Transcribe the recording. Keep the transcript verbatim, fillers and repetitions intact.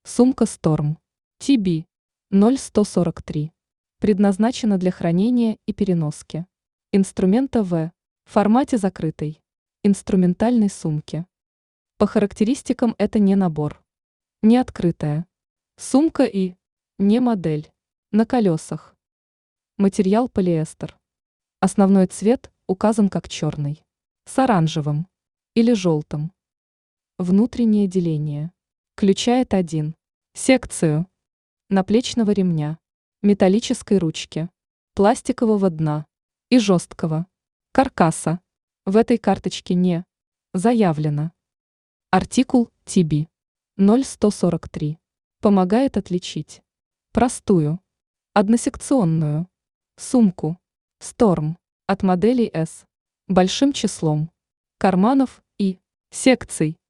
Сумка Storm ти би ноль сто сорок три. Предназначена для хранения и переноски инструмента в формате закрытой инструментальной сумки. По характеристикам это не набор, не открытая сумка и не модель на колесах. Материал полиэстер. Основной цвет указан как черный, с оранжевым или желтым. Внутреннее деление. Включает один. Секцию наплечного ремня, металлической ручки, пластикового дна и жесткого каркаса. В этой карточке не заявлено. Артикул ти би ноль сто сорок три помогает отличить простую, односекционную сумку Storm от моделей S большим числом карманов и секций.